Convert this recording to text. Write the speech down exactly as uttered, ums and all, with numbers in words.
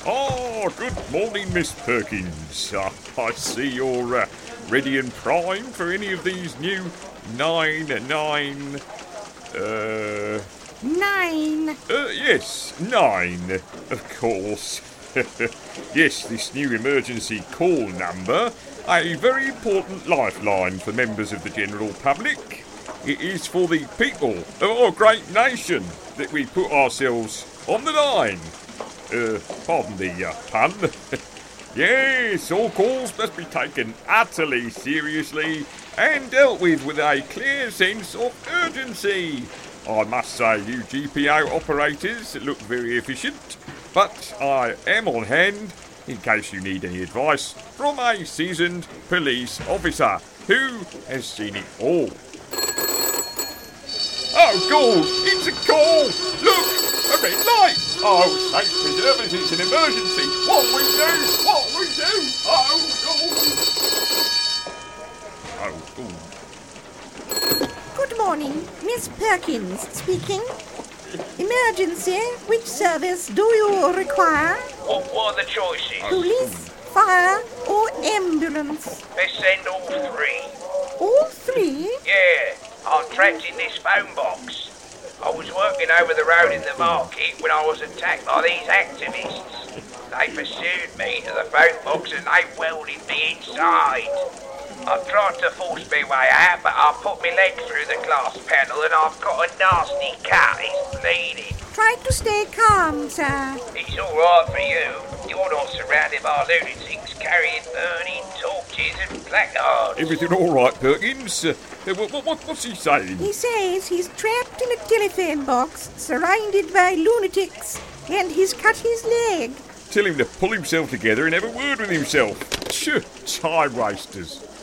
Oh, good morning, Miss Perkins. Uh, I see you're uh, ready and primed for any of these new nine, nine, uh... Nine. Uh, yes, nine, of course. Yes, this new emergency call number, a very important lifeline for members of the general public. It is for the people of our great nation that we put ourselves on the line. Uh, pardon the uh, pun. Yes, all calls must be taken utterly seriously and dealt with with a clear sense of urgency. I must say, you G P O operators look very efficient, but I am on hand in case you need any advice from a seasoned police officer who has seen it all. Oh, God, it's a call! Look, a red light! Oh, saints preserve us, it's an emergency! What we do? What we do? Oh, God! Oh, God. Good morning, Miss Perkins speaking. Emergency, which service do you require? What, what are the choices? Police, fire, or ambulance? Let's send all three. All three? Yeah, I'm trapped in this phone box. I was working over the road in the market when I was attacked by these activists. They pursued me to the phone box and they welded me inside. I tried to force my way out, but I put my leg through the glass panel and I've got a nasty cut. It's bleeding. Try to stay calm, sir. It's all right for you. You're not surrounded by lunatics carrying burning torches and placards. Everything all right, Perkins? Uh, what, what, what's he saying? He says he's trapped in a telephone box, surrounded by lunatics, and he's cut his leg. Tell him to pull himself together and have a word with himself. Tch, time wasters.